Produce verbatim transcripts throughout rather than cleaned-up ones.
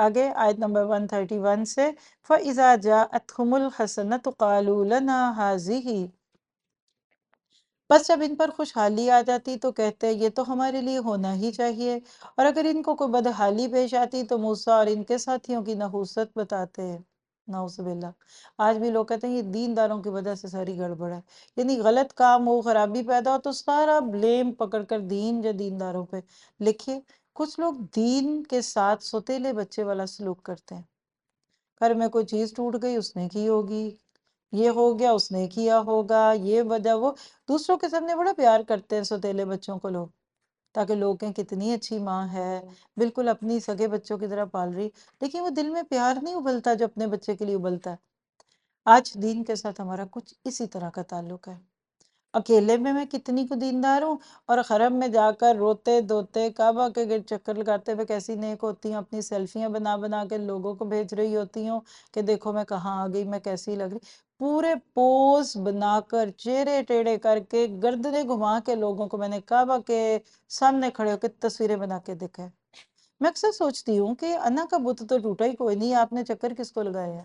آگے آیت نمبر ایک سو اکتیس سے فَإِذَا جَاءَتْهُمُ الْحَسَنَةُ قَالُوا لَنَا هَٰذِهِ، بس جب ان پر خوشحالی آ جاتی تو کہتے یہ تو ہمارے لیے ہونا ہی چاہیے، اور اگر ان کو کوئی بدحالی پیش آتی تو موسیٰ اور ان کے ساتھیوں کی نحوست بتاتے ہیں۔ نعوذ باللہ، آج بھی لوگ کہتے ہیں یہ دینداروں کی وجہ سے ساری گڑبڑ ہے، یعنی غلط کام ہو، خرابی پیدا ہو تو سارا بلیم پکڑ کر دین یا دینداروں پہ لکھیے۔ کچھ لوگ دین کے ساتھ سوتیلے بچے والا سلوک کرتے ہیں، گھر میں کوئی چیز ٹوٹ گئی اس نے کی ہوگی، یہ ہو گیا اس نے کیا ہوگا، یہ وجہ وہ، دوسروں کے سامنے بڑا پیار کرتے ہیں سوتیلے بچوں کو لوگ، تاکہ لوگ کہیں کتنی اچھی ماں ہے، بالکل اپنی سگے بچوں کی طرح پال رہی، لیکن وہ دل میں پیار نہیں ابلتا جو اپنے بچے کے لیے ابلتا ہے۔ آج دین کے ساتھ ہمارا کچھ اسی طرح کا تعلق ہے۔ اکیلے میں میں کتنی کو دیندار ہوں، اور حرم میں جا کر روتے دھوتے کعبہ کے گرد چکر لگاتے ہوئے کیسی نیک ہوتی ہوں، اپنی سیلفیاں بنا بنا کے لوگوں کو بھیج رہی ہوتی ہوں کہ دیکھو میں کہاں آ گئی، میں کیسی لگ رہی، پورے پوز بنا کر چہرے ٹیڑے کر کے گردنیں گھما کے لوگوں کو میں نے کعبہ کے سامنے کھڑے ہو کے تصویریں بنا کے دکھا ہے۔ میں اکثر سوچتی ہوں کہ انا کا بت تو ٹوٹا ہی کوئی نہیں، آپ نے چکر کس کو لگایا ہے؟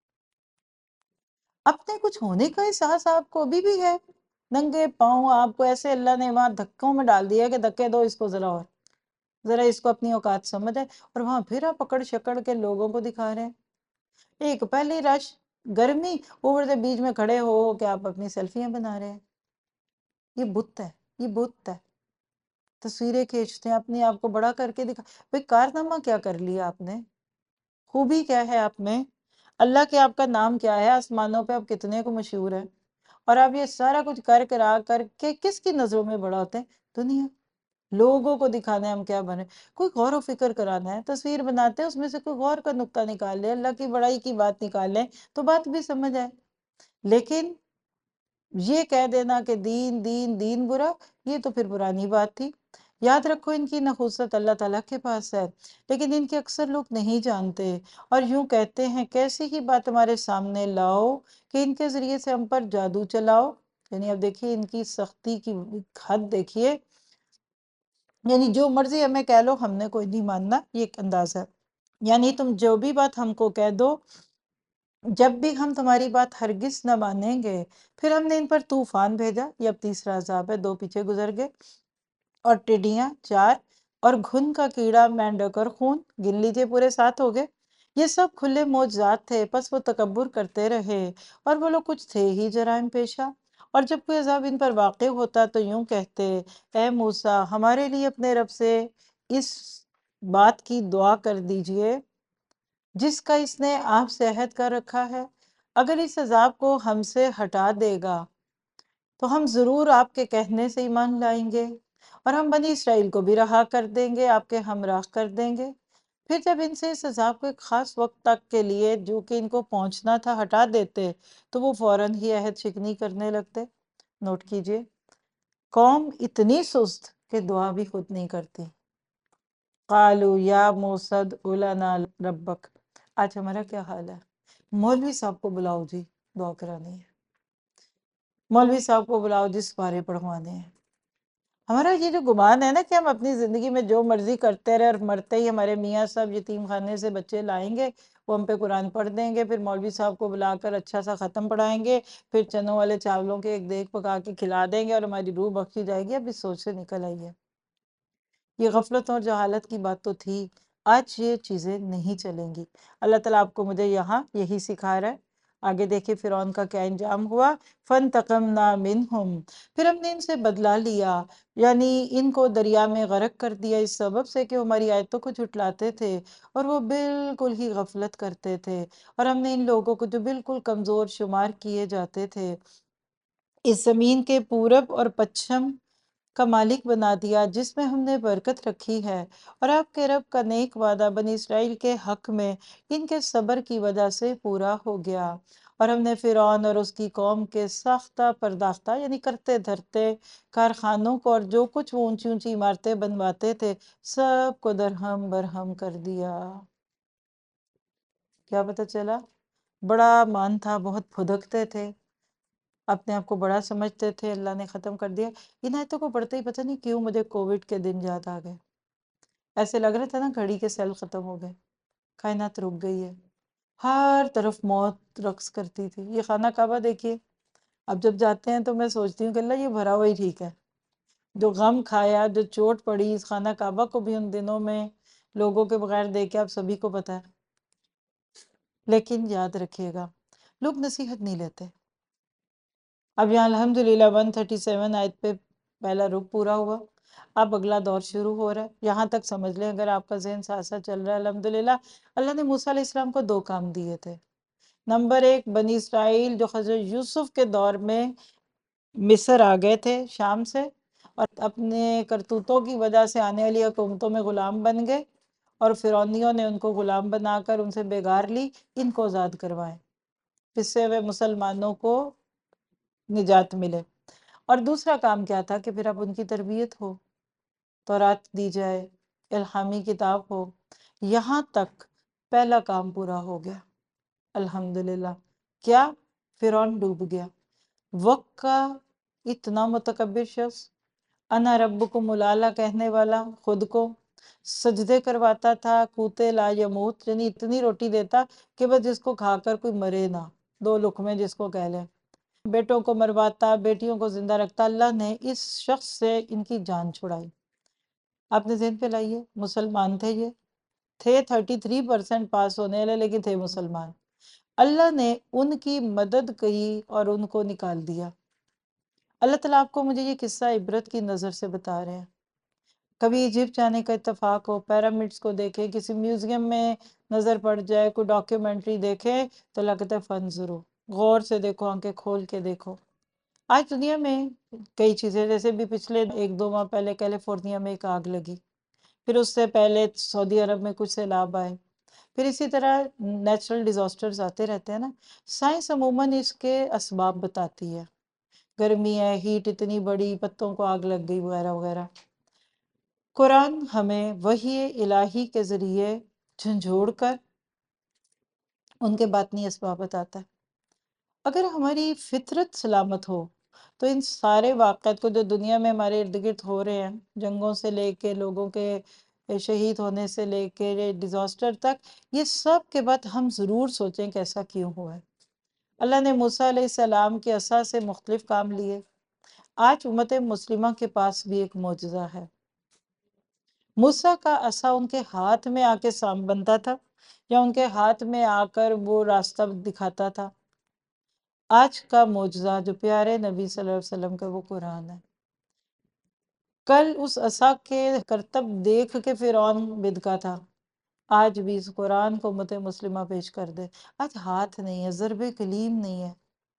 اپنے کچھ ہونے کا احساس آپ کو ابھی بھی ہے؟ ننگے پاؤں آپ کو ایسے اللہ نے وہاں دھکوں میں ڈال دیا کہ دھکے دو اس کو ذرا، اور ذرا اس کو اپنی اوقات سمجھ ہے، اور وہاں پھر آپ پکڑ شکڑ کے لوگوں کو دکھا رہے ہیں۔ ایک پہلی رش گرمی، اوپر سے بیچ میں کھڑے ہو کہ آپ اپنی سیلفیاں بنا رہے ہیں۔ یہ بت ہے، یہ بت ہے، تصویریں کھینچتے ہیں، اپنے آپ کو بڑا کر کے دکھا، بھئی کارنامہ کیا کر لیا آپ نے؟ خوبی کیا ہے آپ میں؟ اللہ کے آپ کا نام کیا ہے؟ آسمانوں پہ آپ کتنے کو مشہور ہیں، اور آپ یہ سارا کچھ کر کرا کر کے کس کی نظروں میں بڑا ہوتے ہیں؟ دنیا، لوگوں کو دکھانا ہے ہم کیا بنے، کوئی غور و فکر کرانا ہے، تصویر بناتے ہیں اس میں سے کوئی غور کا نقطہ نکال لے، اللہ کی بڑائی کی بات نکال لیں تو بات بھی سمجھ آئے۔ لیکن یہ کہہ دینا کہ دین دین دین برا، یہ تو پھر پرانی بات تھی۔ یاد رکھو ان کی نحوست اللہ تعالیٰ کے پاس ہے، لیکن ان کے اکثر لوگ نہیں جانتے، اور یوں کہتے ہیں کیسی ہی بات ہمارے سامنے لاؤ کہ ان کے ذریعے سے ہم پر جادو چلاؤ۔ یعنی اب دیکھیے ان کی سختی کی حد دیکھیے، یعنی جو مرضی ہمیں کہہ لو ہم نے کوئی نہیں ماننا، یہ ایک انداز ہے، یعنی تم جو بھی بات ہم کو کہہ دو، جب بھی ہم تمہاری بات ہرگز نہ مانیں گے۔ پھر ہم نے ان پر طوفان بھیجا، یہ اب تیسرا عذاب ہے، دو پیچھے گزر گئے، اور ٹڈیاں چار، اور گھن کا کیڑا، مینڈک اور خون، گن لیجئے پورے سات ہو گئے۔ یہ سب کھلے معجزات تھے، پس وہ تکبر کرتے رہے، اور وہ لوگ کچھ تھے ہی جرائم پیشہ، اور جب کوئی عذاب ان پر واقع ہوتا تو یوں کہتے اے موسیٰ ہمارے لیے اپنے رب سے اس بات کی دعا کر دیجئے جس کا اس نے آپ سے عہد کر رکھا ہے، اگر اس عذاب کو ہم سے ہٹا دے گا تو ہم ضرور آپ کے کہنے سے ایمان لائیں گے، اور ہم بنی اسرائیل کو بھی رہا کر دیں گے، آپ کے ہمراہ کر دیں گے۔ پھر جب ان سے اس عذاب کو ایک خاص وقت تک کے لیے جو کہ ان کو پہنچنا تھا ہٹا دیتے تو وہ فوراً ہی عہد شکنی کرنے لگتے۔ نوٹ کیجئے، قوم اتنی سست کہ دعا بھی خود نہیں کرتی۔ قالوا یا موسیٰ ادع لنا ربک، آج ہمارا کیا حال ہے؟ مولوی صاحب کو بلاؤ جی دعا کرانی ہے، مولوی صاحب کو بلاؤ جس بارے پڑھوانے ہیں۔ ہمارا یہ جو گمان ہے نا کہ ہم اپنی زندگی میں جو مرضی کرتے رہے اور مرتے ہی ہمارے میاں صاحب یتیم خانے سے بچے لائیں گے، وہ ہم پہ قرآن پڑھ دیں گے، پھر مولوی صاحب کو بلا کر اچھا سا ختم پڑھائیں گے، پھر چنوں والے چاولوں کے ایک دیگ پکا کے کھلا دیں گے اور ہماری روح بخشی جائے گی، اب اس سوچ سے نکل آئی ہے۔ یہ غفلت اور جہالت کی بات تو تھی، آج یہ چیزیں نہیں چلیں گی۔ اللہ تعالیٰ آپ کو مجھے یہاں یہی سکھا رہا ہے۔ آگے دیکھیں فرعون کا کیا انجام ہوا، فَانْتَقَمْنَا مِنْهُمْ، پھر ہم نے ان سے بدلہ لیا، یعنی ان کو دریا میں غرق کر دیا اس سبب سے کہ وہ ہماری آیتوں کو جھٹلاتے تھے اور وہ بالکل ہی غفلت کرتے تھے، اور ہم نے ان لوگوں کو جو بالکل کمزور شمار کیے جاتے تھے اس زمین کے پورب اور پچھم کا مالک بنا دیا جس میں ہم نے برکت رکھی ہے، اور آپ کے رب کا نیک وعدہ بنی اسرائیل کے حق میں ان کے صبر کی وجہ سے پورا ہو گیا، اور ہم نے فرعون اور اس کی قوم کے ساختہ پرداختہ یعنی کرتے دھرتے کارخانوں کو اور جو کچھ وہ اونچی اونچی عمارتیں بنواتے تھے سب کو درہم برہم کر دیا۔ کیا پتہ چلا؟ بڑا مان تھا، بہت پھدکتے تھے، اپنے آپ کو بڑا سمجھتے تھے، اللہ نے ختم کر دیا۔ ان آیتوں کو پڑھتے ہی پتہ نہیں کیوں مجھے کووڈ کے دن یاد آ گئے، ایسے لگ رہا تھا نا گھڑی کے سیل ختم ہو گئے، کائنات رک گئی ہے، ہر طرف موت رقص کرتی تھی۔ یہ خانہ کعبہ دیکھیے، اب جب جاتے ہیں تو میں سوچتی ہوں کہ اللہ یہ بھرا ہوا ہی ٹھیک ہے۔ جو غم کھایا، جو چوٹ پڑی اس خانہ کعبہ کو بھی ان دنوں میں لوگوں کے بغیر دیکھے، آپ سبھی کو پتا ہے۔ لیکن یاد رکھیے گا، لوگ نصیحت نہیں لیتے۔ اب یہاں الحمدللہ ایک سو سینتیس آیت پہ پہلا رکوع پورا ہوا، اب اگلا دور شروع ہو رہا ہے۔ یہاں تک سمجھ لیں اگر آپ کا ذہن ساتھ ساتھ چل رہا ہے الحمدللہ۔ اللہ نے موسیٰ علیہ السلام کو دو کام دیے تھے۔ نمبر ایک، بنی اسرائیل جو حضرت یوسف کے دور میں مصر آ گئے تھے شام سے، اور اپنے کرتوتوں کی وجہ سے آنے والی حکومتوں میں غلام بن گئے، اور فرعونیوں نے ان کو غلام بنا کر ان سے بیگار لی، ان کو آزاد کروائے، جس سے وہ مسلمانوں کو نجات ملے۔ اور دوسرا کام کیا تھا کہ پھر اب ان کی تربیت ہو، تورات دی جائے، الہامی کتاب ہو۔ یہاں تک پہلا کام پورا ہو گیا الحمدللہ۔ کیا؟ فرعون ڈوب گیا۔ وقت کا اتنا متکبر شخص، انا ربکم الاعلی کہنے والا، خود کو سجدے کرواتا تھا، کوتے لا یموت، یعنی اتنی روٹی دیتا کہ بس جس کو کھا کر کوئی مرے نہ، دو لقمے جس کو کہہ لیں۔ بیٹوں کو مرواتا، بیٹیوں کو زندہ رکھتا۔ اللہ نے اس شخص سے ان کی جان چھڑائی۔ آپ نے ذہن پہ لائیے، مسلمان تھے، یہ تھے تھرٹی تھری پرسنٹ پاس ہونے والے، لیکن تھے مسلمان۔ اللہ نے ان کی مدد کی اور ان کو نکال دیا۔ اللہ تعالیٰ آپ کو مجھے یہ قصہ عبرت کی نظر سے بتا رہے ہیں۔ کبھی ایجپٹ جانے کا اتفاق ہو، پیرامڈس کو دیکھیں، کسی میوزیم میں نظر پڑ جائے، کوئی ڈاکیومنٹری دیکھیں تو لگتا ہے فن ضرور، غور سے دیکھو، آنکھیں کھول کے دیکھو۔ آج دنیا میں کئی چیزیں، جیسے بھی پچھلے ایک دو ماہ پہلے کیلیفورنیا میں ایک آگ لگی، پھر اس سے پہلے سعودی عرب میں کچھ سیلاب آئے، پھر اسی طرح نیچرل ڈیزاسٹرز آتے رہتے ہیں نا۔ سائنس عموماً اس کے اسباب بتاتی ہے، گرمی ہے، ہیٹ اتنی بڑی، پتوں کو آگ لگ گئی، وغیرہ وغیرہ۔ قرآن ہمیں وحی الہی کے ذریعے جھنجھوڑ کر ان کے باطنی اسباب بتاتا ہے۔ اگر ہماری فطرت سلامت ہو تو ان سارے واقعات کو جو دنیا میں ہمارے ارد گرد ہو رہے ہیں، جنگوں سے لے کے لوگوں کے شہید ہونے سے لے کے ڈیزاسٹر تک، یہ سب کے بعد ہم ضرور سوچیں کہ ایسا کیوں ہوا ہے۔ اللہ نے موسیٰ علیہ السلام کے عصا سے مختلف کام لیے۔ آج امت مسلمہ کے پاس بھی ایک معجزہ ہے۔ موسیٰ کا عصا ان کے ہاتھ میں آ کے سام بنتا تھا، یا ان کے ہاتھ میں آ کر وہ راستہ دکھاتا تھا۔ آج کا معجزہ جو پیارے نبی صلی اللہ علیہ وسلم کا، وہ قرآن ہے۔ کل اس عصا کے کرتب دیکھ کے فرعون بدکا تھا، آج بھی اس قرآن کو امت مسلمہ پیش کر دے۔ آج ہاتھ نہیں ہے، ضرب کلیم نہیں ہے،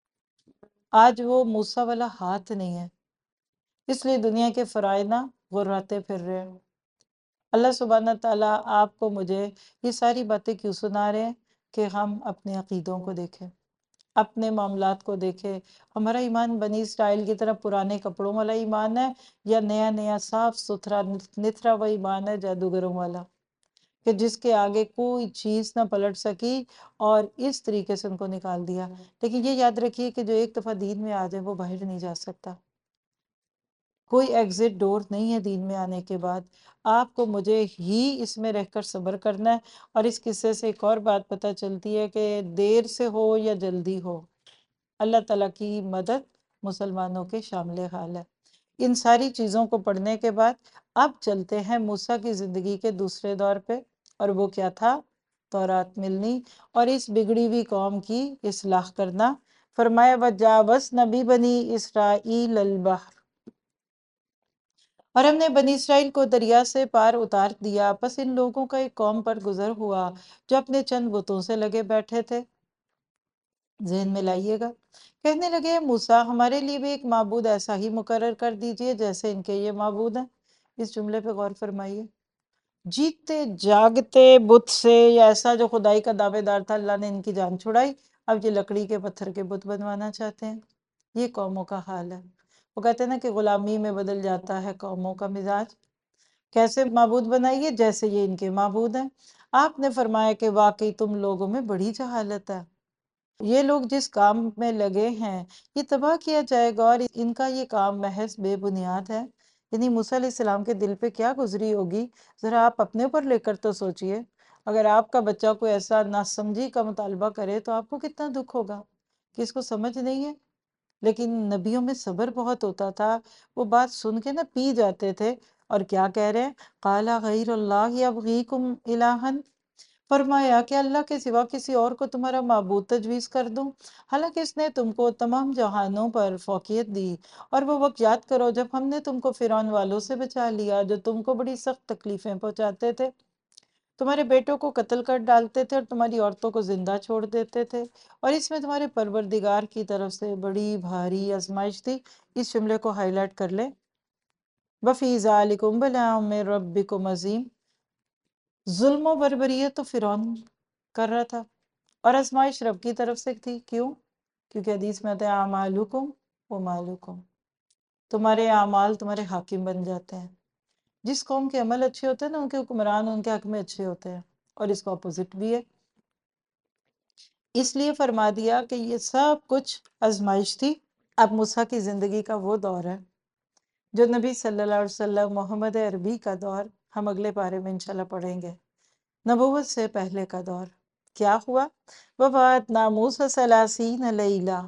آج وہ موسیٰ والا ہاتھ نہیں ہے، اس لیے دنیا کے فرائض غراتے پھر رہے ہیں۔ اللہ سبحانہ تعالیٰ آپ کو مجھے یہ ساری باتیں کیوں سنا رہے ہیں؟ کہ ہم اپنے عقیدوں کو دیکھیں، اپنے معاملات کو دیکھیں۔ ہمارا ایمان بنی اسرائیل کی طرح پرانے کپڑوں والا ایمان ہے، یا نیا نیا صاف ستھرا نتھرا ہوا ایمان ہے جادوگروں والا، کہ جس کے آگے کوئی چیز نہ پلٹ سکی اور اس طریقے سے ان کو نکال دیا۔ لیکن یہ یاد رکھیے کہ جو ایک دفعہ دین میں آ جائے وہ باہر نہیں جا سکتا، کوئی ایگزٹ ڈور نہیں ہے دین میں آنے کے بعد۔ آپ کو مجھے ہی اس میں رہ کر صبر کرنا ہے۔ اور اس قصے سے ایک اور بات پتہ چلتی ہے کہ دیر سے ہو یا جلدی ہو، اللہ تعالیٰ کی مدد مسلمانوں کے شامل حال ہے۔ ان ساری چیزوں کو پڑھنے کے بعد اب چلتے ہیں موسیٰ کی زندگی کے دوسرے دور پہ، اور وہ کیا تھا؟ تورات ملنی اور اس بگڑی ہوئی قوم کی اصلاح کرنا۔ فرمایا وَجَاوَزْنَا بِبَنِي إِسْرَائِيلَ الْبَحْرَ، اور ہم نے بنی اسرائیل کو دریا سے پار اتار دیا، پس ان لوگوں کا ایک قوم پر گزر ہوا جو اپنے چند بتوں سے لگے بیٹھے تھے۔ ذہن میں لائیے گا، کہنے لگے موسیٰ ہمارے لیے بھی ایک معبود ایسا ہی مقرر کر دیجئے جیسے ان کے یہ معبود ہیں۔ اس جملے پہ غور فرمائیے، جیتے جاگتے بت سے، یا ایسا جو خدائی کا دعوے دار تھا، اللہ نے ان کی جان چھڑائی، اب یہ لکڑی کے پتھر کے بت بنوانا چاہتے ہیں۔ یہ قوموں کا حال ہے۔ وہ کہتے ہیں نا کہ غلامی میں بدل جاتا ہے قوموں کا مزاج۔ کیسے معبود بنائیے؟ جیسے یہ ان کے معبود ہیں۔ آپ نے فرمایا کہ واقعی تم لوگوں میں بڑی جہالت ہے، یہ لوگ جس کام میں لگے ہیں یہ تباہ کیا جائے گا، اور ان کا یہ کام محض بے بنیاد ہے۔ یعنی موسیٰ علیہ السلام کے دل پہ کیا گزری ہوگی، ذرا آپ اپنے اوپر لے کر تو سوچئے۔ اگر آپ کا بچہ کوئی ایسا ناسمجھی کا مطالبہ کرے تو آپ کو کتنا دکھ ہوگا کہ اس کو سمجھ نہیں ہے. لیکن نبیوں میں صبر بہت ہوتا تھا. وہ بات سن کے نا پی جاتے تھے. اور کیا کہہ رہے ہیں؟ قَالَ غَيْرَ اللَّهِ يَبْغِيكُمْ إِلَٰهًا، فرمایا کہ اللہ کے سوا کسی اور کو تمہارا معبود تجویز کر دوں، حالانکہ اس نے تم کو تمام جہانوں پر فوقیت دی. اور وہ وقت یاد کرو جب ہم نے تم کو فرعون والوں سے بچا لیا جو تم کو بڑی سخت تکلیفیں پہنچاتے تھے، تمہارے بیٹوں کو قتل کر ڈالتے تھے اور تمہاری عورتوں کو زندہ چھوڑ دیتے تھے، اور اس میں تمہارے پروردگار کی طرف سے بڑی بھاری آزمائش تھی. اس جملے کو ہائی لائٹ کر لیں. وَفِي ذَلِكُمْ بَلَاءٌ مِّن رَبِّكُمْ عَظِيمٌ. ظلم و بربریت تو فرعون کر رہا تھا اور آزمائش رب کی طرف سے تھی. کیوں؟ کیونکہ حدیث میں آتا ہے اعمالکم و مالکم، تمہارے اعمال تمہارے حاکم بن جاتے ہیں. جس قوم کے عمل اچھے ہوتے ہیں نا ان کے حکمران ان کے حق میں اچھے ہوتے ہیں، اور اس کا اپوزٹ بھی ہے. اس لیے فرما دیا کہ یہ سب کچھ آزمائش تھی. اب موسیٰ کی زندگی کا وہ دور ہے جو نبی صلی اللہ علیہ وسلم محمد عربی کا دور ہم اگلے پارے میں انشاءاللہ پڑھیں گے. نبوت سے پہلے کا دور کیا ہوا؟ وَوَعَدْنَا مُوسَىٰ ثَلَاثِینَ لَیْلَةً،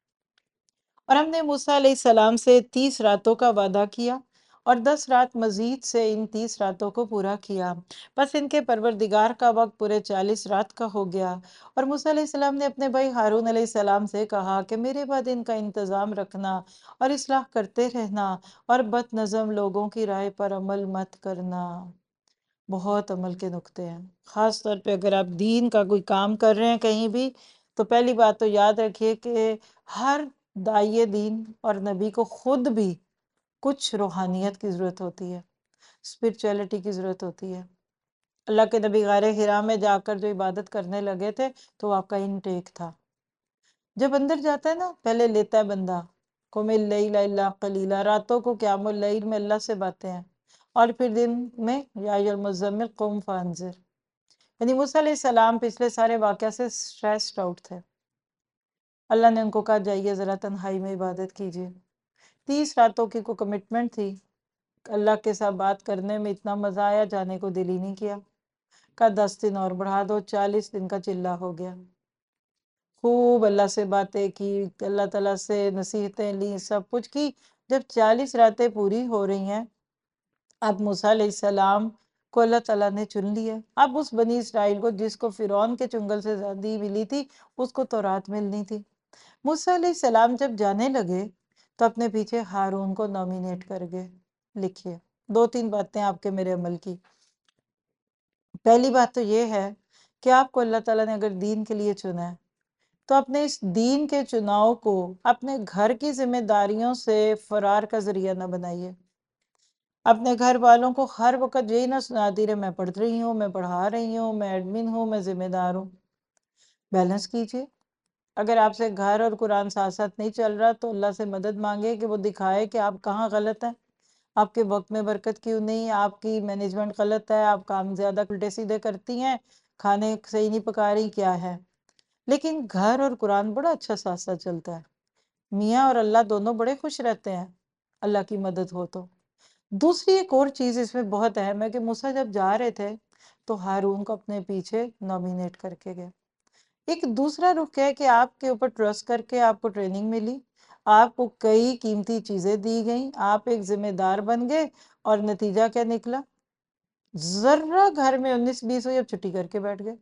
اور ہم نے موسیٰ علیہ السلام سے تیس راتوں کا وعدہ کیا اور دس رات مزید سے ان تیس راتوں کو پورا کیا. بس ان کے پروردگار کا وقت پورے چالیس رات کا ہو گیا. اور موسیٰ علیہ السلام نے اپنے بھائی ہارون علیہ السلام سے کہا کہ میرے بعد ان کا انتظام رکھنا اور اصلاح کرتے رہنا، اور بد نظم لوگوں کی رائے پر عمل مت کرنا. بہت عمل کے نقطے ہیں. خاص طور پہ اگر آپ دین کا کوئی کام کر رہے ہیں کہیں بھی، تو پہلی بات تو یاد رکھیے کہ ہر داعی دین اور نبی کو خود بھی کچھ روحانیت کی ضرورت ہوتی ہے، اسپرچولیٹی کی ضرورت ہوتی ہے. اللہ کے نبی غار حرا میں جا کر جو عبادت کرنے لگے تھے تو آپ کا انٹیک تھا. جب اندر جاتا ہے نا پہلے لیتا ہے بندہ قم اللیل الا قلیلا، راتوں کو قیام اللیل میں اللہ سے باتیں ہیں، اور پھر دن میں یا ایھا المزمل قم فانذر. یعنی موسیٰ علیہ السلام پچھلے سارے واقعہ سے سٹریسڈ آؤٹ تھے. اللہ نے ان کو کہا جائیے ذرا تنہائی میں عبادت کیجیے. تیس راتوں کی کو کمٹمنٹ تھی. اللہ کے ساتھ بات کرنے میں اتنا مزہ آیا جانے کو دل ہی نہیں کیا. کہا دس دن اور بڑھا دو، چالیس دن کا چلہ ہو گیا. خوب اللہ سے باتیں کی، اللہ تعالیٰ سے نصیحتیں لی، سب کچھ کی. جب چالیس راتیں پوری ہو رہی ہیں، اب موسیٰ علیہ السلام کو اللہ تعالیٰ نے چن لیا. اب اس بنی اسرائیل کو جس کو فرعون کے چنگل سے آزادی ملی تھی اس کو تورات ملنی تھی. موسیٰ علیہ السلام جب جانے لگے تو اپنے پیچھے ہارون کو نومینیٹ کر گئے. لکھیے دو تین باتیں آپ کے میرے عمل کی. پہلی بات تو یہ ہے کہ آپ کو اللہ تعالیٰ نے اگر دین کے لیے چنا ہے تو اپنے اس دین کے چناؤ کو اپنے گھر کی ذمہ داریوں سے فرار کا ذریعہ نہ بنائیے. اپنے گھر والوں کو ہر وقت یہی نہ سناتی رہے میں پڑھ رہی ہوں، میں پڑھا رہی ہوں، میں ایڈمن ہوں، میں ذمہ دار ہوں. بیلنس کیجیے. اگر آپ سے گھر اور قرآن ساتھ ساتھ نہیں چل رہا تو اللہ سے مدد مانگے کہ وہ دکھائے کہ آپ کہاں غلط ہیں، آپ کے وقت میں برکت کیوں نہیں، آپ کی مینجمنٹ غلط ہے، آپ کام زیادہ الٹے سیدھے کرتی ہیں، کھانے صحیح نہیں پکا رہی، کیا ہے. لیکن گھر اور قرآن بڑا اچھا ساتھ ساتھ چلتا ہے. میاں اور اللہ دونوں بڑے خوش رہتے ہیں اللہ کی مدد ہو تو. دوسری ایک اور چیز اس میں بہت اہم ہے کہ موسیٰ جب جا رہے تھے تو ہارون کو اپنے پیچھے نومینیٹ کر کے گئے. ایک دوسرا رخ ہے کہ آپ کے اوپر ٹرسٹ کر کے آپ کو ٹریننگ ملی، آپ کو کئی قیمتی چیزیں دی گئیں، آپ ایک ذمہ دار بن گئے، اور نتیجہ کیا نکلا؟ ذرہ گھر میں انیس بیس ہوئی اب چھٹی کر کے بیٹھ گئے.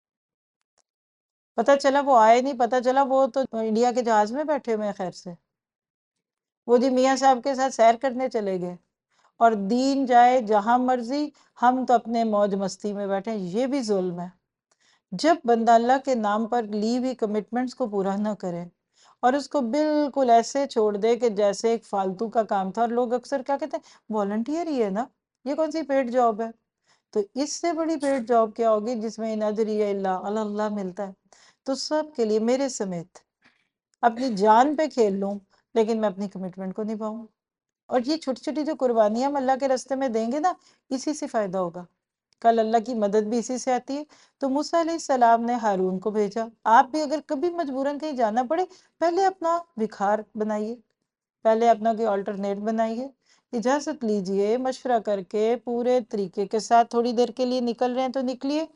پتہ چلا وہ آئے نہیں، پتہ چلا وہ تو انڈیا کے جہاز میں بیٹھے ہوئے ہیں خیر سے. وہ جی میاں صاحب کے ساتھ سیر کرنے چلے گئے، اور دین جائے جہاں مرضی، ہم تو اپنے موج مستی میں بیٹھے. یہ بھی ظلم ہے. جب بندہ اللہ کے نام پر لی ہوئی کمٹمنٹس کو پورا نہ کرے اور اس کو بالکل ایسے چھوڑ دے کہ جیسے ایک فالتو کا کام تھا، اور لوگ اکثر کیا کہتے ہیں والنٹیئر ہی ہے نا، یہ کون سی پیڈ جاب ہے. تو اس سے بڑی پیڈ جاب کیا ہوگی جس میں ان اجری الا علی اللہ ملتا ہے. تو سب کے لیے میرے سمیت اپنی جان پہ کھیل لوں لیکن میں اپنی کمٹمنٹ کو نبھاؤں. اور یہ چھوٹی چھوٹی جو قربانیاں ہم اللہ کے راستے میں دیں گے نا، اسی سے فائدہ ہوگا. کل اللہ کی مدد بھی اسی سے آتی ہے. تو موسیٰ علیہ السلام نے ہارون کو بھیجا. آپ بھی اگر کبھی مجبوراً کہیں جانا پڑے، پہلے اپنا وکھار بنائیے، پہلے اپنا کوئی آلٹرنیٹ بنائیے، اجازت لیجئے، مشورہ کر کے پورے طریقے کے ساتھ تھوڑی دیر کے لیے نکل رہے ہیں تو نکلیے،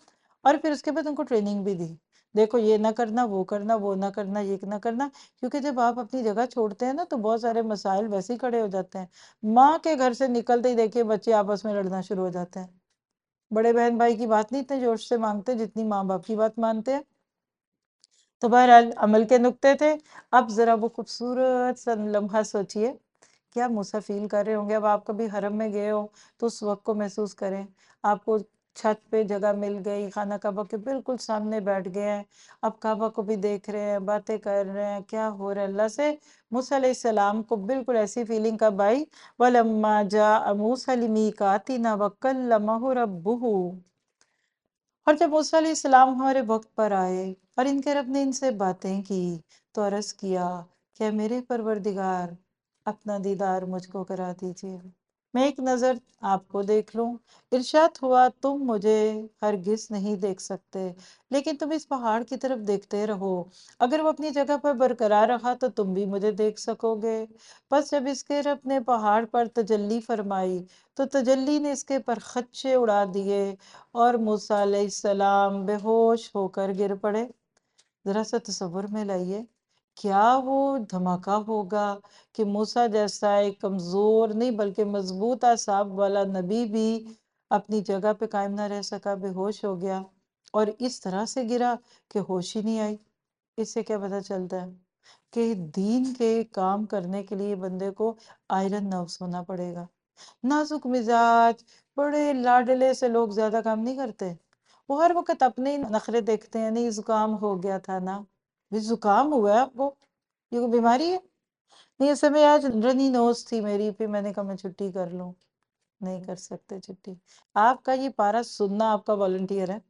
اور پھر اس کے بعد ان کو ٹریننگ بھی دی، دیکھو یہ نہ کرنا، وہ کرنا، وہ نہ کرنا، یہ نہ کرنا، کیونکہ جب آپ اپنی جگہ چھوڑتے ہیں نا تو بہت سارے مسائل ویسے ہی کھڑے ہو جاتے ہیں۔ ماں کے گھر سے نکلتے ہی دیکھیے بچے آپس میں لڑنا شروع ہو جاتے ہیں، بڑے بہن بھائی کی بات نہیں اتنے جوش سے مانگتے جتنی ماں باپ کی بات مانتے ہیں۔ تو بہرحال عمل کے نکتے تھے۔ اب ذرا وہ خوبصورت سا لمحہ سوچئے، کیا موسیٰ فیل کر رہے ہوں گے؟ اب آپ کبھی حرم میں گئے ہو تو اس وقت کو محسوس کریں، آپ کو چھت پہ جگہ مل گئی، خانہ کعبہ کے بالکل سامنے بیٹھ گئے ہیں، اب کعبہ کو بھی دیکھ رہے ہیں، باتیں کر رہے ہیں، کیا ہو رہا ہے اللہ سے۔ موسیٰ علیہ السلام کو بالکل ایسی فیلنگ کب آئی؟ وَلَمَّا جَاءَ مُوسَىٰ لِمِيقَاتِنَا وَكَلَّمَهُ رَبُّهُ۔ اور جب موسیٰ علیہ السلام ہمارے وقت پر آئے اور ان کے رب نے ان سے باتیں کی تو عرض کیا کہ میرے پروردگار اپنا دیدار مجھ کو کرا دیجئے، میں ایک نظر آپ کو دیکھ لوں۔ ارشاد ہوا تم مجھے ہرگز نہیں دیکھ سکتے لیکن تم اس پہاڑ کی طرف دیکھتے رہو، اگر وہ اپنی جگہ پر برقرار رہا تو تم بھی مجھے دیکھ سکو گے۔ پس جب اس کے رب نے پہاڑ پر تجلی فرمائی تو تجلی نے اس کے پرخچے اڑا دیے اور موسیٰ علیہ السلام بے ہوش ہو کر گر پڑے۔ ذرا سا تصور میں لائیے، کیا وہ دھماکہ ہوگا کہ موسیٰ جیسا ایک کمزور نہیں بلکہ مضبوط اعصاب والا نبی بھی اپنی جگہ پہ قائم نہ رہ سکا، بے ہوش ہو گیا اور اس طرح سے گرا کہ ہوش ہی نہیں آئی۔ اس سے کیا پتہ چلتا ہے کہ دین کے کام کرنے کے لیے بندے کو آئرن نروس ہونا پڑے گا۔ نازک مزاج بڑے لاڈلے سے لوگ زیادہ کام نہیں کرتے، وہ ہر وقت اپنے ہی نخرے دیکھتے ہیں، نہیں زکام ہو گیا تھا نا، بھی زکام ہوا ہے آپ کو، یہ کوئی بیماری ہے؟ نہیں اصل میں آج رنی نوز تھی میری، پھر میں نے کہا میں چھٹی کر لوں، نہیں کر سکتے چھٹی۔ آپ کا یہ پارا سننا آپ کا والنٹیئر ہے،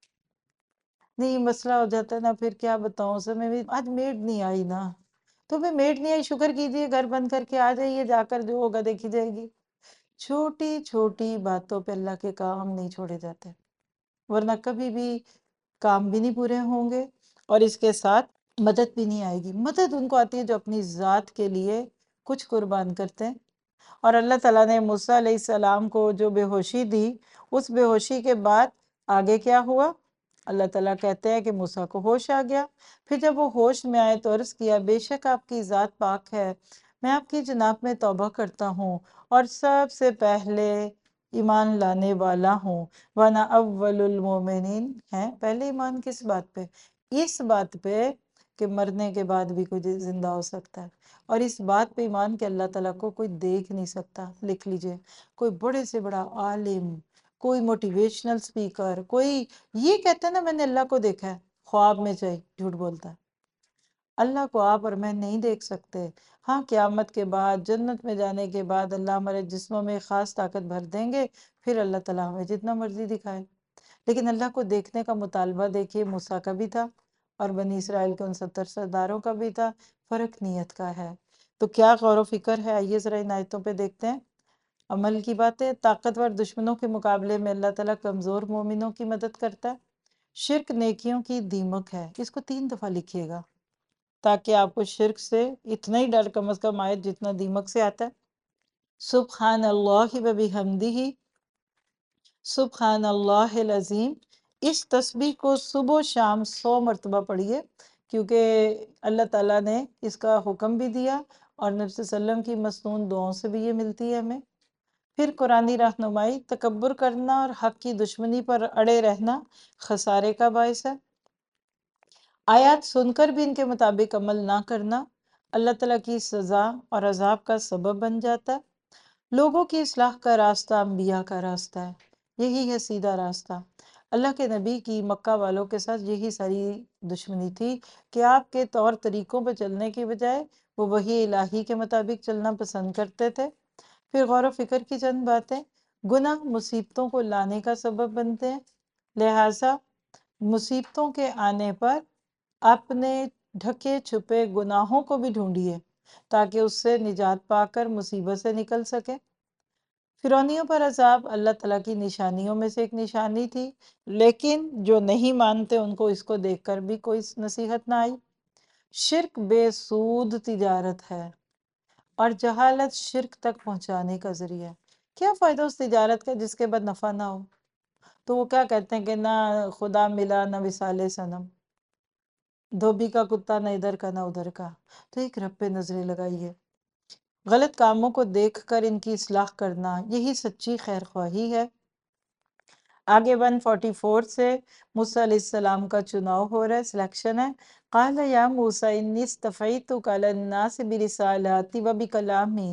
نہیں مسئلہ ہو جاتا ہے نا، پھر کیا بتاؤں اسے میں بھی آج میڈ نہیں آئی نا، تو پھر میڈ نہیں آئی شکر کیجئے، گھر بند کر کے آ جائیے، جا کر جو ہوگا دیکھی جائے گی۔ چھوٹی چھوٹی باتوں پہ اللہ کے کام نہیں چھوڑے جاتے، ورنہ کبھی بھی کام بھی نہیں پورے ہوں گے اور اس کے ساتھ مدد بھی نہیں آئے گی۔ مدد ان کو آتی ہے جو اپنی ذات کے لیے کچھ قربان کرتے ہیں، اور اللہ تعالیٰ نے موسیٰ علیہ السلام کو جو بے ہوشی دی، اس بے ہوشی کے بعد آگے کیا ہوا؟ اللہ تعالیٰ کہتے ہیں کہ موسیٰ کو ہوش آ گیا، پھر جب وہ ہوش میں آئے تو عرض کیا بے شک آپ کی ذات پاک ہے، میں آپ کی جناب میں توبہ کرتا ہوں اور سب سے پہلے ایمان لانے والا ہوں، وَأَنَا أَوَّلُ الْمُؤْمِنِينَ ہے۔ پہلے ایمان کس بات پہ؟ اس بات پہ کہ مرنے کے بعد بھی کوئی زندہ ہو سکتا ہے، اور اس بات پہ ایمان کہ اللہ تعالیٰ کو کوئی دیکھ نہیں سکتا۔ لکھ لیجئے، کوئی بڑے سے بڑا عالم، کوئی موٹیویشنل سپیکر، کوئی یہ کہتا ہے نا میں نے اللہ کو دیکھا ہے، خواب میں چاہیے جھوٹ بولتا ہے۔ اللہ کو آپ اور میں نہیں دیکھ سکتے، ہاں قیامت کے بعد جنت میں جانے کے بعد اللہ ہمارے جسموں میں خاص طاقت بھر دیں گے، پھر اللہ تعالیٰ ہمیں جتنا مرضی دکھائے، لیکن اللہ کو دیکھنے کا مطالبہ دیکھیے موسیٰ کا بھی تھا اور بنی اسرائیل کے ان ستر سرداروں کا بھی تھا، فرق نیت کا ہے۔ تو کیا غور و فکر ہے، آئیے ذرا ان آیتوں پہ دیکھتے ہیں۔ عمل کی باتیں، طاقتور دشمنوں کے مقابلے میں اللہ تعالیٰ کمزور مومنوں کی مدد کرتا ہے۔ شرک نیکیوں کی دیمک ہے، اس کو تین دفعہ لکھیے گا تاکہ آپ کو شرک سے اتنا ہی ڈر کم از کم آئے جتنا دیمک سے آتا ہے۔ سبحان اللہ و بحمدہ، سبحان اللہ العظیم، اس تسبیح کو صبح و شام سو مرتبہ پڑھیے، کیونکہ اللہ تعالیٰ نے اس کا حکم بھی دیا اور نبی صلی اللہ علیہ وسلم کی مسنون دعاؤں سے بھی یہ ملتی ہے ہمیں۔ پھر قرآنی رہنمائی، تکبر کرنا اور حق کی دشمنی پر اڑے رہنا خسارے کا باعث ہے۔ آیات سن کر بھی ان کے مطابق عمل نہ کرنا اللہ تعالیٰ کی سزا اور عذاب کا سبب بن جاتا ہے۔ لوگوں کی اصلاح کا راستہ انبیاء کا راستہ ہے، یہی ہے سیدھا راستہ۔ اللہ کے نبی کی مکہ والوں کے ساتھ یہی ساری دشمنی تھی کہ آپ کے طور طریقوں پہ چلنے کی بجائے وہ وحی الہی کے مطابق چلنا پسند کرتے تھے۔ پھر غور و فکر کی چند باتیں، گناہ مصیبتوں کو لانے کا سبب بنتے ہیں، لہٰذا مصیبتوں کے آنے پر اپنے ڈھکے چھپے گناہوں کو بھی ڈھونڈیے تاکہ اس سے نجات پا کر مصیبت سے نکل سکے۔ فرعونیوں پر عذاب اللہ تعالیٰ کی نشانیوں میں سے ایک نشانی تھی، لیکن جو نہیں مانتے ان کو اس کو دیکھ کر بھی کوئی نصیحت نہ آئی۔ شرک بے سود تجارت ہے اور جہالت شرک تک پہنچانے کا ذریعہ ہے۔ کیا فائدہ اس تجارت کا جس کے بعد نفع نہ ہو؟ تو وہ کیا کہتے ہیں کہ نہ خدا ملا نہ وصال صنم، دھوبی کا کتا نہ ادھر کا نہ ادھر کا، تو ایک رب پہ نظریں لگائی ہے۔ غلط کاموں کو دیکھ کر ان کی اصلاح کرنا، یہی سچی خیر خواہی ہے۔ آگے ون فورٹی فور سے موسیٰ علیہ السلام کا چناؤ ہو رہا ہے، سلیکشن ہے۔ قال یا موسیٰ انی اصطفیتک علی الناس برسالاتی و بکلامی۔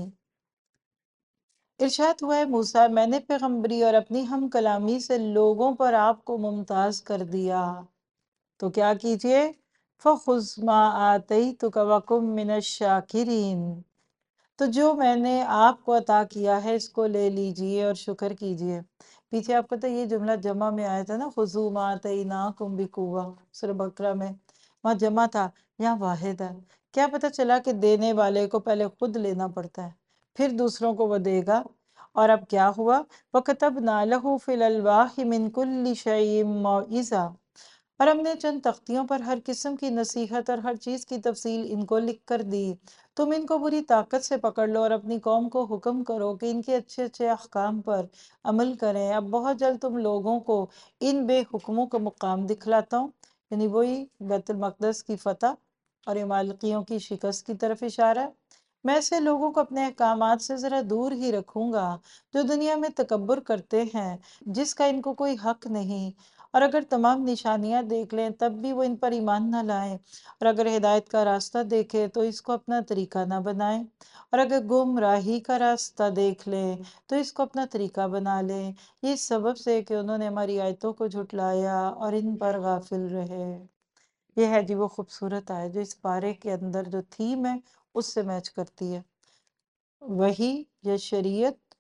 ارشاد ہوا ہے موسیٰ، میں نے پیغمبری اور اپنی ہم کلامی سے لوگوں پر آپ کو ممتاز کر دیا، تو کیا کیجئے؟ فَخُذْ مَا آتَيْتُكَ وَكُن مِّنَ الشَّاكِرِينَ، تو جو میں نے آپ کو عطا کیا ہے اس کو لے لیجئے اور شکر کیجئے۔ پیچھے آپ کو تو یہ جملہ جمع میں آیا تھا نا، خُذُوا مَا آتَيْنَاكُمْ بِقُوَّةٍ، سورہ بقرہ میں، وہاں جمع تھا، یہاں واحد ہے۔ کیا پتہ چلا کہ دینے والے کو پہلے خود لینا پڑتا ہے، پھر دوسروں کو وہ دے گا۔ اور اب کیا ہوا؟ وَكَتَبْنَا لَهُ فِي الْأَلْوَاحِ مِن كُلِّ شَيْءٍ مَوْعِظَةً، اور ہم نے چند تختیوں پر ہر قسم کی نصیحت اور ہر چیز کی تفصیل ان کو لکھ کر دی۔ تم ان کو بری طاقت سے پکڑ لو اور اپنی قوم کو حکم کرو کہ ان کے اچھے اچھے احکام پر عمل کریں۔ اب بہت جلد تم لوگوں کو ان بے حکموں کا مقام دکھلاتا ہوں، یعنی وہی بیت المقدس کی فتح اور عمالقیوں کی شکست کی طرف اشارہ ہے۔ میں ایسے لوگوں کو اپنے احکامات سے ذرا دور ہی رکھوں گا جو دنیا میں تکبر کرتے ہیں، جس کا ان کو کوئی حق نہیں، اور اگر تمام نشانیاں دیکھ لیں تب بھی وہ ان پر ایمان نہ لائیں، اور اگر ہدایت کا راستہ دیکھے تو اس کو اپنا طریقہ نہ بنائیں، اور اگر گمراہی کا راستہ دیکھ لیں تو اس کو اپنا طریقہ بنا لیں، یہ اس سبب سے کہ انہوں نے ہماری آیتوں کو جھٹلایا اور ان پر غافل رہے۔ یہ ہے جی وہ خوبصورت آیت جو اس پارے کے اندر جو تھیم ہے اس سے میچ کرتی ہے، وہی یا شریعت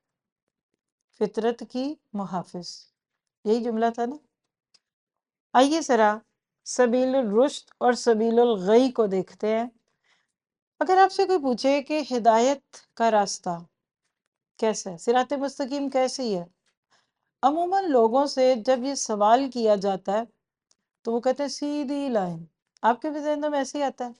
فطرت کی محافظ، یہی جملہ تھا نا۔ آئیے ذرا سبیل الرشد اور سبیل الغی کو دیکھتے ہیں۔ اگر آپ سے کوئی پوچھے کہ ہدایت کا راستہ کیسا ہے، صراط مستقیم کیسی ہے، عموماً لوگوں سے جب یہ سوال کیا جاتا ہے تو وہ کہتے ہیں سیدھی لائن۔ آپ کے بھی ذہنوں میں ایسے ہی آتا ہے؟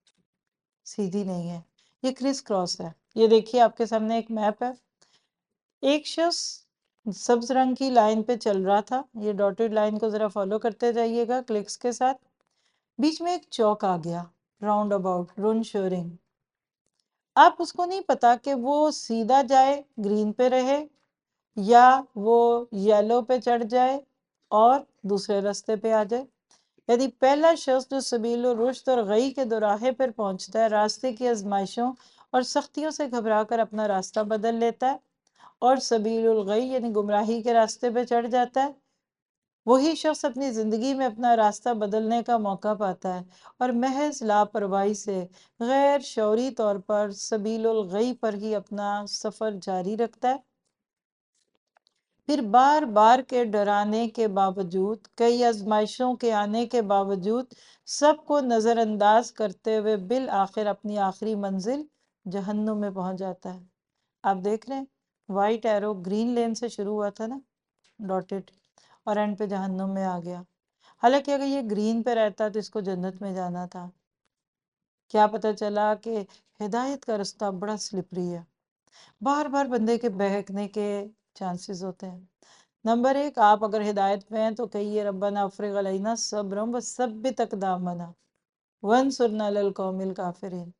سیدھی نہیں ہے، یہ کرس کراس ہے۔ یہ دیکھیے آپ کے سامنے ایک میپ ہے، ایک شخص سبز رنگ کی لائن پہ چل رہا تھا، یہ ڈاٹڈ لائن کو ذرا فالو کرتے جائیے گا کلکس کے ساتھ، بیچ میں ایک چوک آ گیا، راؤنڈ اباؤٹ، رن شورنگ۔ آپ اس کو نہیں پتا کہ وہ سیدھا جائے گرین پہ رہے یا وہ یلو پہ چڑھ جائے اور دوسرے راستے پہ آ جائے۔ یعنی پہلا شخص جو سبیل الرشد اور غی کے دوراہے پر پہنچتا ہے، راستے کی آزمائشوں اور سختیوں سے گھبرا کر اپنا راستہ بدل لیتا ہے اور سبیل الغی یعنی گمراہی کے راستے پہ چڑھ جاتا ہے، وہی شخص اپنی زندگی میں اپنا راستہ بدلنے کا موقع پاتا ہے اور محض لاپرواہی سے غیر شعوری طور پر سبیل الغی پر ہی اپنا سفر جاری رکھتا ہے۔ پھر بار بار کے ڈرانے کے باوجود، کئی آزمائشوں کے آنے کے باوجود، سب کو نظر انداز کرتے ہوئے بالآخر اپنی آخری منزل جہنم میں پہنچ جاتا ہے۔ آپ دیکھ رہے ہیں وائٹ ایرو گرین لین سے شروع ہوا تھا نا، ڈاٹڈ، اور اینڈ پہ جہنم میں آ گیا۔ حالانکہ اگر یہ گرین پہ رہتا تو اس کو جنت میں جانا تھا۔ کیا پتہ چلا کہ ہدایت کا راستہ بڑا سلپری ہے، بار بار بندے کے بہکنے کے چانسز ہوتے ہیں۔ نمبر ایک، آپ اگر ہدایت میں ہیں تو کہیے ربنا افرغ علینا صبرا وثبت اقدامنا وانصرنا علی القوم الکافرین۔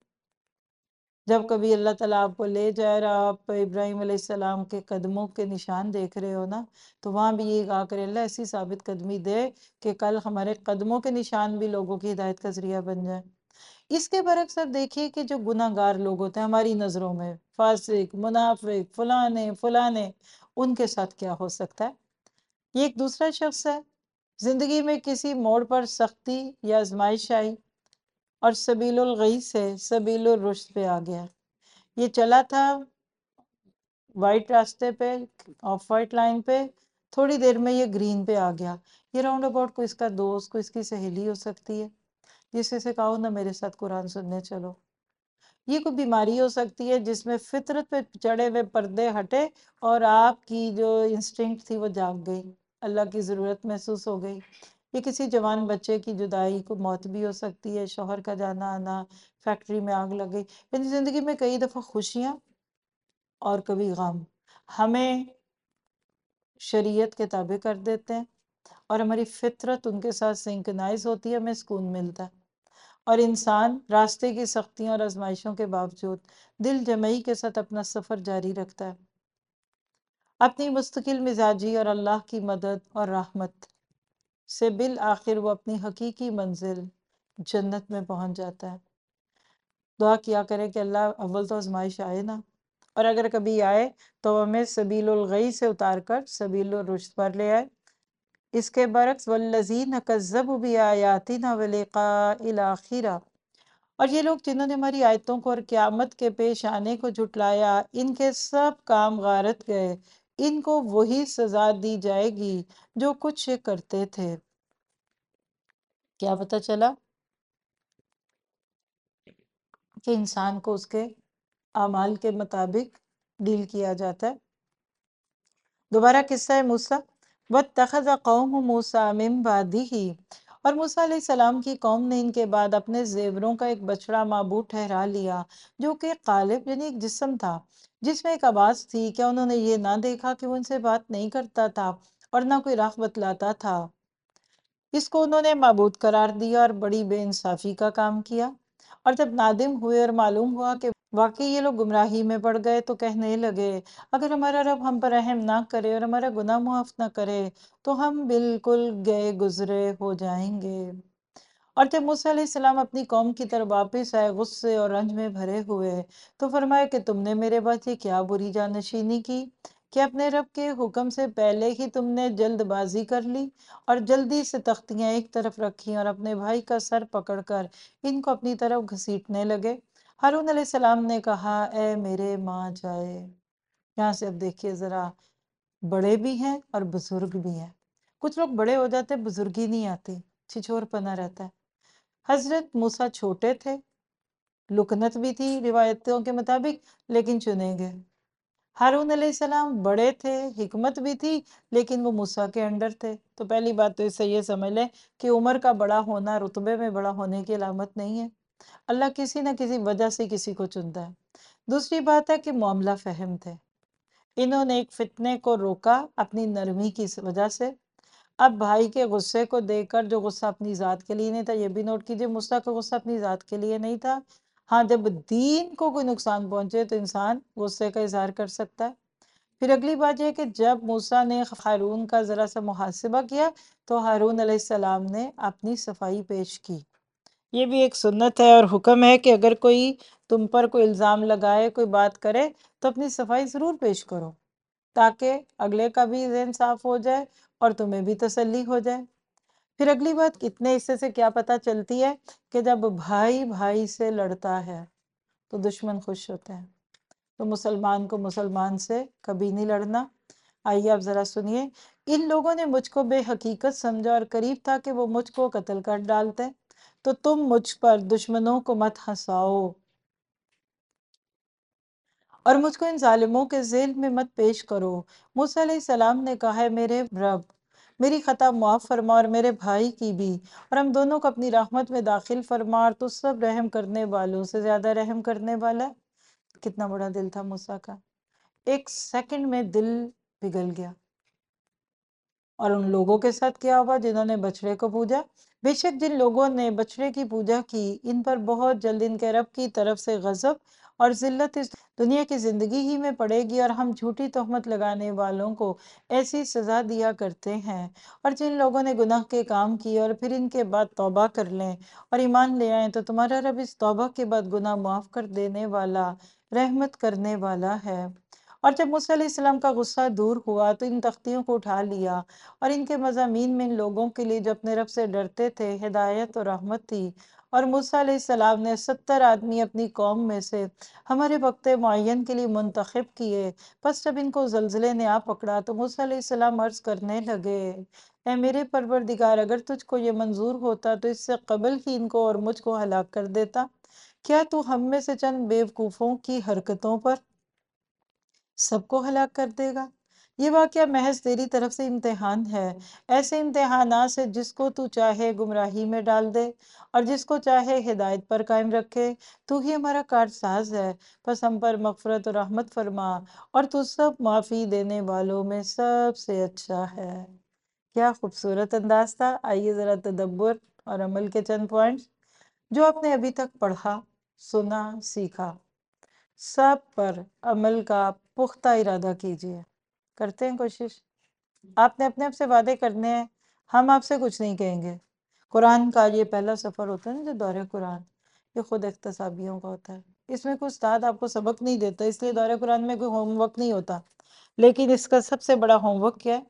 جب کبھی اللہ تعالیٰ آپ کو لے جائے رہا، آپ ابراہیم علیہ السلام کے قدموں کے نشان دیکھ رہے ہو نا، تو وہاں بھی یہ کہا کرے اللہ ایسی ثابت قدمی دے کہ کل ہمارے قدموں کے نشان بھی لوگوں کی ہدایت کا ذریعہ بن جائیں۔ اس کے برعکس اب دیکھیے کہ جو گناہ گار لوگ ہوتے ہیں ہماری نظروں میں، فاسق، منافق، فلانے فلانے، ان کے ساتھ کیا ہو سکتا ہے؟ یہ ایک دوسرا شخص ہے، زندگی میں کسی موڑ پر سختی یا آزمائش آئی اور سبیل الغی سے سبیل الرشد پہ آ گیا۔ یہ چلا تھا وائٹ راستے پہ، آف وائٹ لائن پہ، تھوڑی دیر میں یہ گرین پہ آ گیا۔ یہ راؤنڈ اباؤٹ کوئی اس کا دوست، کوئی اس کی سہیلی ہو سکتی ہے جس سے کہو نا میرے ساتھ قرآن سننے چلو۔ یہ کوئی بیماری ہو سکتی ہے جس میں فطرت پہ چڑھے ہوئے پردے ہٹے اور آپ کی جو انسٹنکٹ تھی وہ جاگ گئی، اللہ کی ضرورت محسوس ہو گئی۔ یہ کسی جوان بچے کی جدائی کو موت بھی ہو سکتی ہے، شوہر کا جانا آنا، فیکٹری میں آگ لگ گئی، یعنی زندگی میں کئی دفعہ خوشیاں اور کبھی غم۔ ہمیں شریعت کے تابع کر دیتے ہیں اور ہماری فطرت ان کے ساتھ سنکرنائز ہوتی ہے، ہمیں سکون ملتا ہے، اور انسان راستے کی سختیوں اور آزمائشوں کے باوجود دل جمعی کے ساتھ اپنا سفر جاری رکھتا ہے، اپنی مستقل مزاجی اور اللہ کی مدد اور رحمت سے بالآخر وہ اپنی حقیقی منزل جنت میں پہنچ جاتا ہے۔ دعا کیا کرے کہ اللہ اول تو آزمائش آئے نا، اور اگر کبھی آئے تو ہمیں سبیل الغی سے اتار کر سبیل الرشد پر لے آئے۔ اس کے برعکس والذین کذبوا بآیاتنا ولقاء الآخرہ، اور یہ لوگ جنہوں نے ہماری آیتوں کو اور قیامت کے پیش آنے کو جھٹلایا، ان کے سب کام غارت گئے، ان کو وہی سزا دی جائے گی جو کچھ یہ کرتے تھے۔ کیا پتہ چلا؟ کہ انسان کو اس کے اعمال کے مطابق ڈیل کیا جاتا ہے۔ دوبارہ قصہ موسیٰ وَاتَّخَذَ قَوْمُ مُوسَىٰ مِن بَعْدِهِ، اور موسیٰ علیہ السلام کی قوم نے ان کے بعد اپنے زیوروں کا ایک بچڑا معبود ٹھہرا لیا، جو کہ قالب یعنی ایک جسم تھا جس میں ایک آواز تھی۔ کیا انہوں نے یہ نہ دیکھا کہ وہ ان سے بات نہیں کرتا تھا اور نہ کوئی راہ بتلاتا تھا؟ اس کو انہوں نے معبود قرار دیا اور بڑی بے انصافی کا کام کیا، اور جب نادم ہوئے اور معلوم ہوا کہ واقعی یہ لوگ گمراہی میں پڑ گئے تو کہنے لگے اگر ہمارا رب ہم پر رحم نہ کرے اور ہمارا گناہ معاف نہ کرے تو ہم بالکل گئے گزرے ہو جائیں گے۔ اور جب موسیٰ علیہ السلام اپنی قوم کی طرف واپس آئے غصے اور رنج میں بھرے ہوئے تو فرمایا کہ تم نے میرے بعد یہ کیا بری جانشینی کی کہ اپنے رب کے حکم سے پہلے ہی تم نے جلد بازی کر لی اور جلدی سے تختیاں ایک طرف رکھی اور اپنے بھائی کا سر پکڑ کر ان کو اپنی طرف گھسیٹنے لگے۔ ہارون علیہ السلام نے کہا اے میرے ماں جائے۔ یہاں سے اب دیکھیے ذرا، بڑے بھی ہیں اور بزرگ بھی ہیں۔ کچھ لوگ بڑے ہو جاتے بزرگی نہیں آتی، چھچور پنا رہتا ہے۔ حضرت موسیٰ چھوٹے تھے، لکنت بھی تھی روایتوں کے مطابق، لیکن چنے گئے۔ ہارون علیہ السلام بڑے تھے، حکمت بھی تھی، لیکن وہ موسیٰ کے انڈر تھے۔ تو پہلی بات تو اس سے یہ سمجھ لیں کہ عمر کا بڑا ہونا رتبے میں بڑا ہونے کی علامت نہیں ہے، اللہ کسی نہ کسی وجہ سے کسی کو چنتا ہے۔ دوسری بات ہے کہ معاملہ فہم تھے، انہوں نے ایک فتنے کو روکا اپنی نرمی کی وجہ سے۔ اب بھائی کے غصے کو دیکھ کر، جو غصہ اپنی ذات کے لیے نہیں تھا، یہ بھی نوٹ کیجئے موسیٰ کا غصہ اپنی ذات کے لیے نہیں تھا۔ ہاں جب دین کو کوئی نقصان پہنچے تو انسان غصے کا اظہار کر سکتا ہے۔ پھر اگلی بات یہ کہ جب موسیٰ نے ہارون کا ذرا سا محاسبہ کیا تو ہارون علیہ السلام نے اپنی صفائی پیش کی۔ یہ بھی ایک سنت ہے اور حکم ہے کہ اگر کوئی تم پر کوئی الزام لگائے، کوئی بات کرے تو اپنی صفائی ضرور پیش کرو، تاکہ اگلے کا بھی ذہن صاف ہو جائے اور تمہیں بھی تسلی ہو جائے۔ پھر اگلی بات اتنے حصے سے کیا پتہ چلتی ہے کہ جب بھائی بھائی سے لڑتا ہے تو دشمن خوش ہوتے ہیں، تو مسلمان کو مسلمان سے کبھی نہیں لڑنا۔ آئیے آپ ذرا سنیے، ان لوگوں نے مجھ کو بے حقیقت سمجھا اور قریب تھا کہ وہ مجھ کو قتل کر ڈالتے، تو تم مجھ پر دشمنوں کو مت ہنساؤ اور مجھ کو ان ظالموں کے ذیل میں مت پیش کرو۔ موسیٰ علیہ السلام نے کہا ہے میرے رب میری خطا معاف فرما اور میرے بھائی کی بھی، اور ہم دونوں کو اپنی رحمت میں داخل فرما، اور تو سب رحم کرنے والوں سے زیادہ رحم کرنے والا ہے۔ کتنا بڑا دل تھا موسیٰ کا، ایک سیکنڈ میں دل پگھل گیا۔ اور ان لوگوں کے ساتھ کیا ہوا جنہوں نے بچڑے کو پوجا؟ بے شک جن لوگوں نے بچڑے کی پوجا کی ان پر بہت جلد ان کے رب کی طرف سے غضب اور ذلت اس دنیا کی زندگی ہی میں پڑے گی، اور ہم جھوٹی تہمت لگانے والوں کو ایسی سزا دیا کرتے ہیں۔ اور جن لوگوں نے گناہ کے کام کیے اور پھر ان کے بعد توبہ کر لیں اور ایمان لے آئیں تو تمہارا رب اس توبہ کے بعد گناہ معاف کر دینے والا، رحمت کرنے والا ہے۔ اور جب موسیٰ علیہ السلام کا غصہ دور ہوا تو ان تختیوں کو اٹھا لیا اور ان کے مضامین میں ان لوگوں کے لیے جو اپنے رب سے ڈرتے تھے ہدایت اور رحمت تھی۔ اور موسیٰ علیہ السلام نے ستر آدمی اپنی قوم میں سے ہمارے وقت معین کے لیے منتخب کیے، پس جب ان کو زلزلے نے آ پکڑا تو موسیٰ علیہ السلام عرض کرنے لگے اے میرے پروردگار، اگر تجھ کو یہ منظور ہوتا تو اس سے قبل ہی ان کو اور مجھ کو ہلاک کر دیتا۔ کیا تو ہم میں سے چند بیوقوفوں کی حرکتوں پر سب کو ہلاک کر دے گا؟ یہ واقعہ محض تیری طرف سے امتحان ہے، ایسے امتحانات سے جس کو تو چاہے گمراہی میں ڈال دے اور جس کو چاہے ہدایت پر قائم رکھے۔ تو ہی ہمارا کارساز ہے، پس ہم پر مغفرت و رحمت فرما، اور تو سب معافی دینے والوں میں سب سے اچھا ہے۔ کیا خوبصورت انداز تھا۔ آئیے ذرا تدبر اور عمل کے چند پوائنٹس جو آپ نے ابھی تک پڑھا، سنا، سیکھا، سب پر عمل کا پختہ ارادہ کیجیے۔ کرتے ہیں کوشش؟ آپ نے اپنے آپ سے وعدے کرنے ہیں، ہم آپ سے کچھ نہیں کہیں گے۔ قرآن کا یہ پہلا سفر ہوتا ہے نا، جو دورہ قرآن، یہ خود اختصابیوں کا ہوتا ہے۔ اس میں کوئی استاد آپ کو سبق نہیں دیتا، اس لیے دورہ قرآن میں کوئی ہوم ورک نہیں ہوتا، لیکن اس کا سب سے بڑا ہوم ورک کیا ہے؟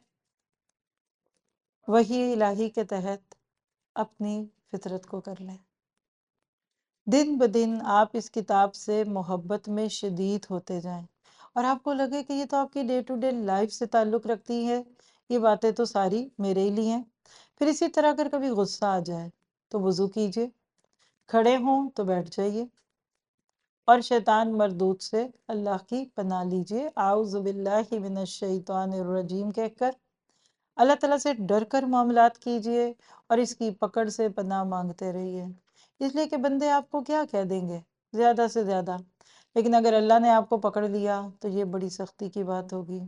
وحی الہی کے تحت اپنی فطرت کو کر لیں۔ دن بدن آپ اس کتاب سے محبت میں شدید ہوتے جائیں، اور آپ کو لگے کہ یہ تو آپ کی ڈے ٹو ڈے لائف سے تعلق رکھتی ہے، یہ باتیں تو ساری میرے ہی لیے ہیں۔ پھر اسی طرح اگر کبھی غصہ آ جائے تو وضو کیجئے، کھڑے ہوں تو بیٹھ جائیے، اور شیطان مردود سے اللہ کی پناہ لیجئے، اعوذ باللہ من الشیطان الرجیم کہہ کر اللہ تعالیٰ سے ڈر کر معاملات کیجئے، اور اس کی پکڑ سے پناہ مانگتے رہیے۔ اس لیے کہ بندے آپ کو کیا کہہ دیں گے زیادہ سے زیادہ، لیکن اگر اللہ نے آپ کو پکڑ لیا تو یہ بڑی سختی کی بات ہوگی۔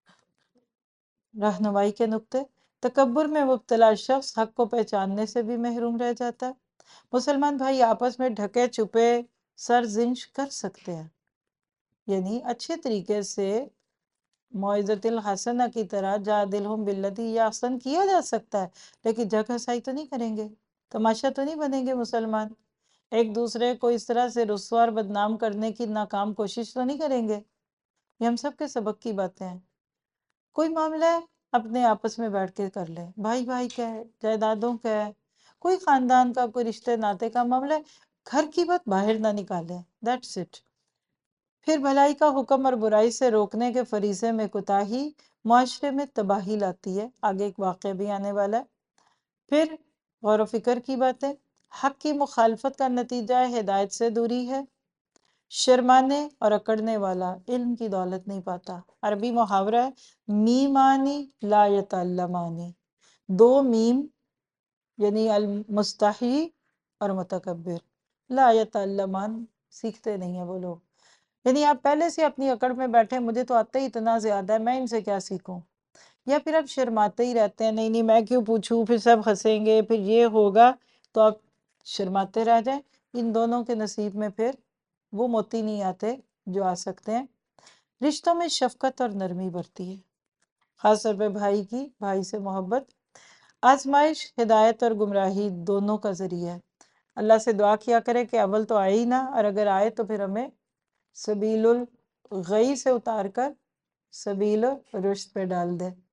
رہنمائی کے نقطے: تکبر میں مبتلا شخص حق کو پہچاننے سے بھی محروم رہ جاتا ہے۔ مسلمان بھائی آپس میں ڈھکے چھپے سرزنش کر سکتے ہیں، یعنی اچھے طریقے سے موعظۃ الحسنہ کی طرح جادلہم باللتی ہی احسن کیا جا سکتا ہے، لیکن جگ ہسائی تو نہیں کریں گے، تماشا تو نہیں بنیں گے مسلمان، ایک دوسرے کو اس طرح سے رسوا اور بدنام کرنے کی ناکام کوشش تو نہیں کریں گے۔ یہ ہم سب کے سبق کی باتیں ہیں۔ کوئی معاملہ ہے اپنے آپس میں بیٹھ کے کر لیں، بھائی بھائی کا ہے، جائیدادوں کا ہے، کوئی خاندان کا، کوئی رشتے ناتے کا معاملہ ہے، گھر کی بات باہر نہ نکالیں، دیٹس اٹ۔ پھر بھلائی کا حکم اور برائی سے روکنے کے فریضے میں کوتاہی معاشرے میں تباہی لاتی ہے، آگے ایک واقعہ بھی آنے والا ہے۔ پھر غور و فکر کی باتیں: حق کی مخالفت کا نتیجہ ہدایت سے دوری ہے۔ شرمانے اور اکڑنے والا علم کی دولت نہیں پاتا۔ عربی محاورہ ہے میمانی لا یتعلمانی، دو میم یعنی المستحی اور متکبر، لا یتعلمان، سیکھتے نہیں ہیں وہ لوگ۔ یعنی آپ پہلے سے اپنی اکڑ میں بیٹھے، مجھے تو آتا ہی اتنا زیادہ ہے، میں ان سے کیا سیکھوں، یا پھر آپ شرماتے ہی رہتے ہیں، نہیں نہیں میں کیوں پوچھوں، پھر سب ہنسیں گے، پھر یہ ہوگا، تو آپ شرماتے رہ جائیں۔ ان دونوں کے نصیب میں پھر وہ موتی نہیں آتے جو آ سکتے ہیں۔ رشتوں میں شفقت اور نرمی برتی ہے، خاص طور پہ بھائی کی، بھائی سے محبت۔ آزمائش ہدایت اور گمراہی دونوں کا ذریعہ ہے۔ اللہ سے دعا کیا کرے کہ اول تو آئے ہی نہ، اور اگر آئے تو پھر ہمیں سبیل الغی سے اتار کر سبیل الرشد پہ ڈال دے۔